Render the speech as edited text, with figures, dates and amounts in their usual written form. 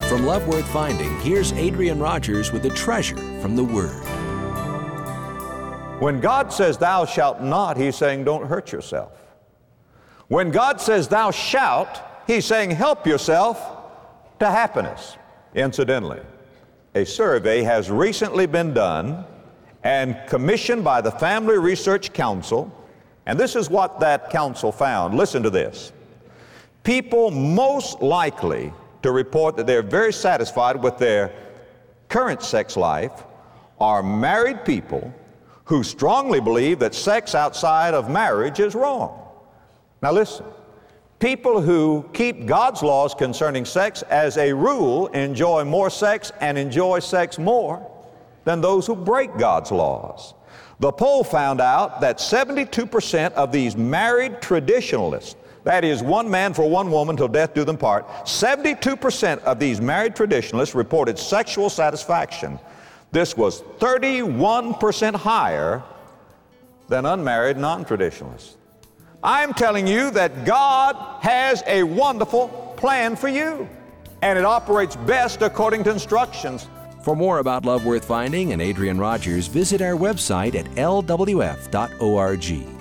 From Love Worth Finding, here's Adrian Rogers with a treasure from the Word. When God says, thou shalt not, He's saying, don't hurt yourself. When God says, thou shalt, He's saying, help yourself to happiness. Incidentally, a survey has recently been done and commissioned by the Family Research Council, and this is what that council found. Listen to this. People most likely to report that they're very satisfied with their current sex life are married people who strongly believe that sex outside of marriage is wrong. Now listen, people who keep God's laws concerning sex as a rule enjoy more sex and enjoy sex more than those who break God's laws. The poll found out that 72% of these married traditionalists, that is, one man for one woman till death do them part, 72% of these married traditionalists reported sexual satisfaction. This was 31% higher than unmarried non-traditionalists. I'm telling you that God has a wonderful plan for you, and it operates best according to instructions. For more about Love Worth Finding and Adrian Rogers, visit our website at lwf.org.